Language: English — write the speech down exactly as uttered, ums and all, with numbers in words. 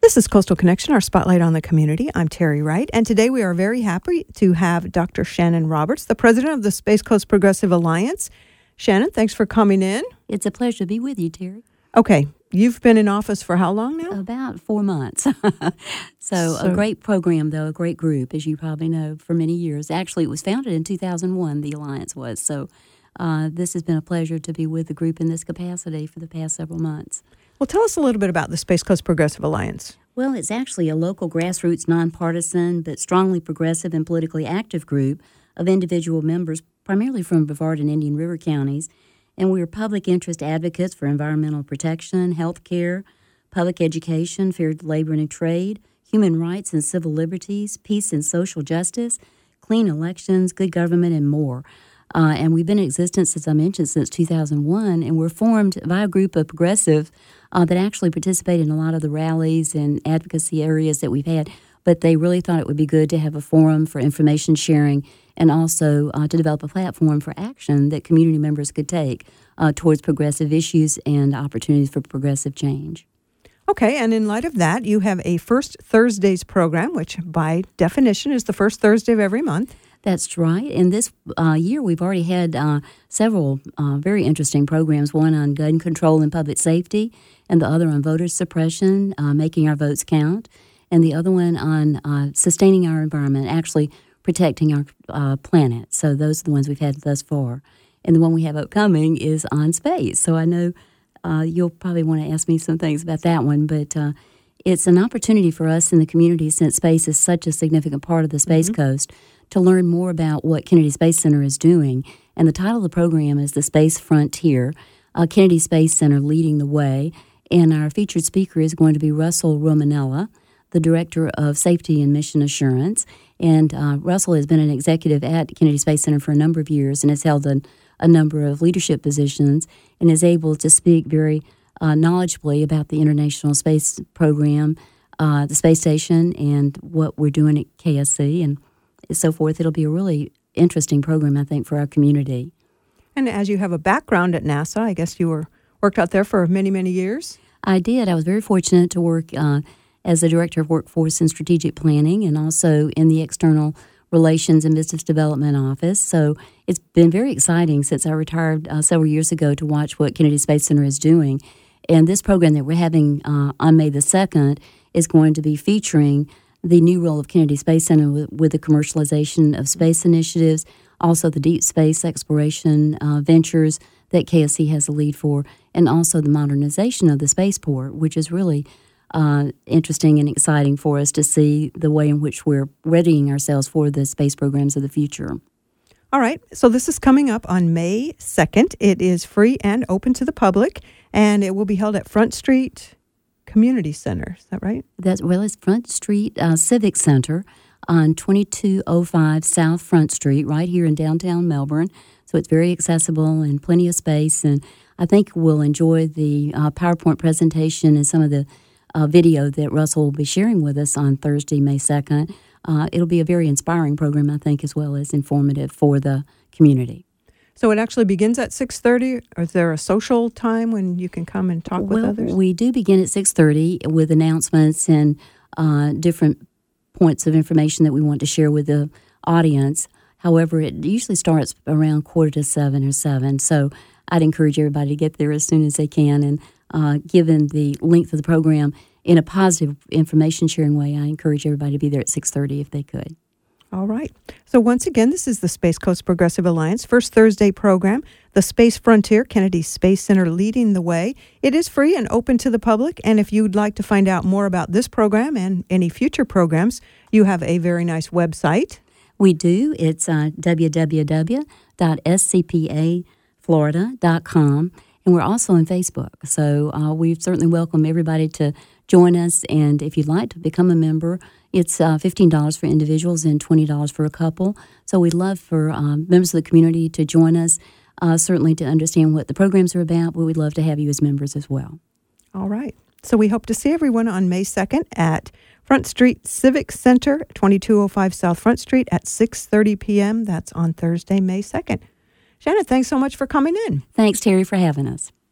This is Coastal Connection, our spotlight on the community. I'm Terry Wright, and today we are very happy to have Doctor Shannon Roberts, the president of the Space Coast Progressive Alliance. Shannon, thanks for coming in. It's a pleasure to be with you, Terry. Okay, you've been in office for how long now? About four months. so, so a great program, though, a great group, as you probably know, for many years. Actually, it was founded in two thousand one, the Alliance was. So uh, this has been a pleasure to be with the group in this capacity for the past several months. Well, tell us a little bit about the Space Coast Progressive Alliance. Well, it's actually a local grassroots, nonpartisan, but strongly progressive and politically active group of individual members, primarily from Brevard and Indian River counties. And we are public interest advocates for environmental protection, health care, public education, fair labor and trade, human rights and civil liberties, peace and social justice, clean elections, good government, and more. Uh, and we've been in existence, as I mentioned, since two thousand one, and we're formed by a group of progressive uh, that actually participate in a lot of the rallies and advocacy areas that we've had. But they really thought it would be good to have a forum for information sharing and also uh, to develop a platform for action that community members could take uh, towards progressive issues and opportunities for progressive change. Okay, and in light of that, you have a First Thursdays program, which by definition is the first Thursday of every month. That's right. And this uh, year, we've already had uh, several uh, very interesting programs, one on gun control and public safety, and the other on voter suppression, uh, making our votes count, and the other one on uh, sustaining our environment, actually protecting our uh, planet. So those are the ones we've had thus far. And the one we have upcoming is on space. So I know uh, you'll probably want to ask me some things about that one, but uh, it's an opportunity for us in the community, since space is such a significant part of the Space mm-hmm. Coast, to learn more about what Kennedy Space Center is doing. And the title of the program is The Space Frontier, uh, Kennedy Space Center Leading the Way. And our featured speaker is going to be Russell Romanella, the Director of Safety and Mission Assurance. And uh, Russell has been an executive at Kennedy Space Center for a number of years and has held a, a number of leadership positions and is able to speak very uh, knowledgeably about the International Space Program, uh, the space station, and what we're doing at K S C and so forth. It'll be a really interesting program, I think, for our community. And as you have a background at NASA, I guess you were worked out there for many, many years? I did. I was very fortunate to work uh, as the Director of Workforce and Strategic Planning and also in the External Relations and Business Development Office. So it's been very exciting since I retired uh, several years ago to watch what Kennedy Space Center is doing. And this program that we're having uh, on May the second is going to be featuring the new role of Kennedy Space Center with, with the commercialization of space initiatives, also the deep space exploration uh, ventures that K S C has a lead for, and also the modernization of the spaceport, which is really uh, interesting and exciting for us to see the way in which we're readying ourselves for the space programs of the future. All right, so this is coming up on May second. It is free and open to the public, and it will be held at Front Street Community Center. Is that right? That's well, it's Front Street uh, Civic Center on twenty-two oh five South Front Street, right here in downtown Melbourne. So it's very accessible and plenty of space. And I think we'll enjoy the uh, PowerPoint presentation and some of the uh, video that Russell will be sharing with us on Thursday, May second. Uh, it'll be a very inspiring program, I think, as well as informative for the community. So it actually begins at six thirty. Is there a social time when you can come and talk well, with others? We do begin at six thirty with announcements and uh, different points of information that we want to share with the audience. However, it usually starts around quarter to seven or seven. So I'd encourage everybody to get there as soon as they can. And uh, given the length of the program, in a positive information sharing way, I encourage everybody to be there at six thirty if they could. All right. So once again, this is the Space Coast Progressive Alliance First Thursday program, the Space Frontier, Kennedy Space Center Leading the Way. It is free and open to the public, and if you'd like to find out more about this program and any future programs, you have a very nice website. We do. It's uh, w w w dot s c p a florida dot com, and we're also on Facebook. So uh, we certainly welcome everybody to join us, and if you'd like to become a member, it's uh, fifteen dollars for individuals and twenty dollars for a couple. So we'd love for um, members of the community to join us, uh, certainly to understand what the programs are about, but we'd love to have you as members as well. All right. So we hope to see everyone on May second at Front Street Civic Center, twenty-two oh five South Front Street at six thirty p.m. That's on Thursday, May second. Shannon, thanks so much for coming in. Thanks, Terry, for having us.